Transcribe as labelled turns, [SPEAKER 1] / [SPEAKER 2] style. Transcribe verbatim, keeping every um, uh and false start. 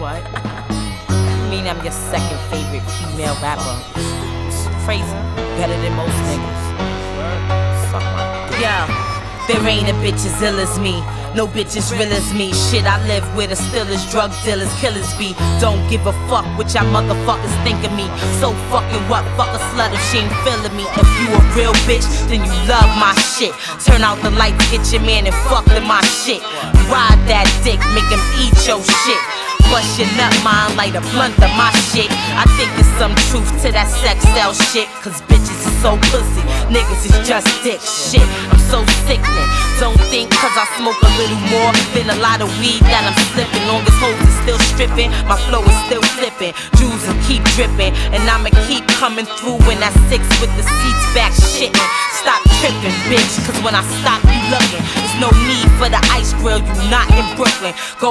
[SPEAKER 1] What? You mean I'm your second favorite female rapper? Crazy. Better than most niggas. Suck my dick. Yeah. There ain't a bitch as ill as me. No bitch as real as me. Shit, I live with a still as drug dealers, killers be. Don't give a fuck what y'all motherfuckers think of me. So fucking what? Fuck a slut if she ain't feeling me. If you a real bitch, then you love my shit. Turn out the lights, get your man and fuck with my shit. Ride that dick, make him eat your shit. Bust your nut, mine, light a blunt of my shit. I think there's some truth to that sex cell shit. Cause bitches is so pussy, niggas is just dick shit. I'm so sickening. Don't think cause I smoke a little more than a lot of weed that I'm slipping. Long as hoes is still stripping, my flow is still flipping. Jewels will keep dripping, and I'ma keep coming through in that six with the seats back shitting. Stop tripping, bitch, cause when I stop you looking, there's no need for the ice grill, you not in Brooklyn. Go